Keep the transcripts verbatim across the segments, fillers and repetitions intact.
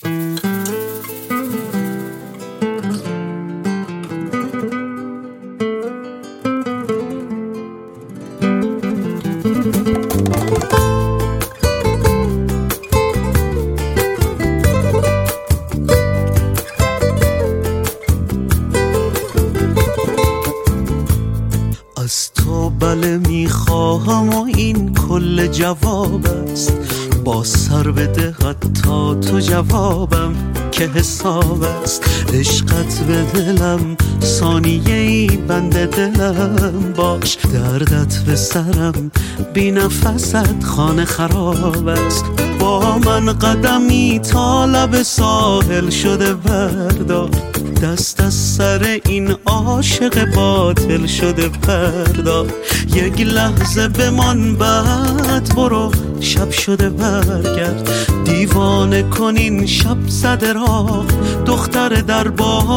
از تو بله میخواهم و این کل جواب است، با سر بده حتی تو جوابم که حساب است. عشقت به دلم ثانیه‌ای بند دلم باش، دردت به سرم بی نفست خانه خراب است. با من قدمی تا لب ساحل شده بردار، دست از سر این عاشق باطل شده بردار. یک لحظه بمان بعد برو، شب شده برگرد. دیوانه کنین شب زده را دختر در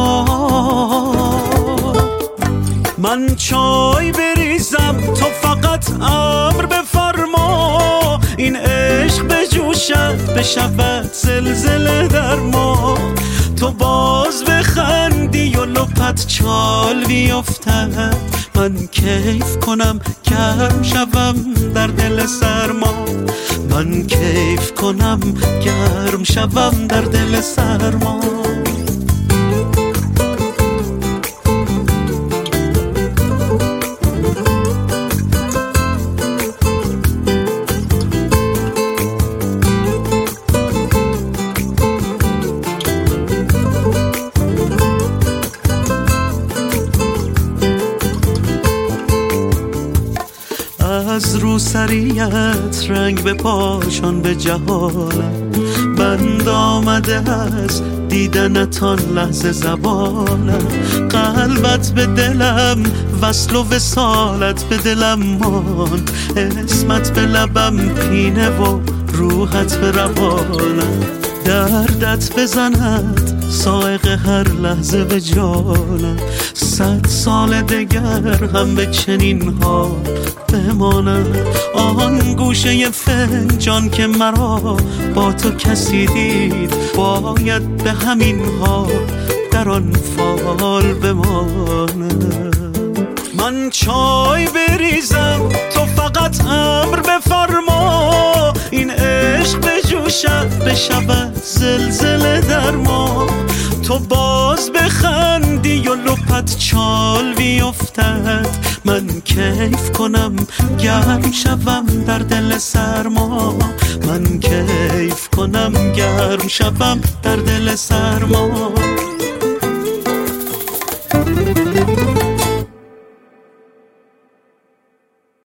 بار. من چای بریزم تو فقط امر بفرما، این عشق بجوشد بشود زلزله در ما. تو باز بخندی و لپت چال بیفتد، من کیف کنم گرم شوم در دل سرما. من کیف کنم گرم شوم در دل سرما. از روسریت رنگ به پاشان به جهالم، بند آمده از دیدنتان لحظه زبانم. قلبت به دلم وصل و وصالت به دلم مان، اسمت به لبم پینه و روحت به روانم. دردت بزند سائق هر لحظه به جانم، صد سال دگر هم به چنین ها بمانم. آن گوشه فنجان که مرا با تو کسی دید، باید به همین ها در آن فال بمانم. من چای بریزم تو فقط امر بفرما، این عشق بجوشد بشود زلزله در ما. تو باز بخندی و لپت چال بیفتد، من کیف کنم گرم شوم در دل سرما. من کیف کنم گرم شوم در دل سرما.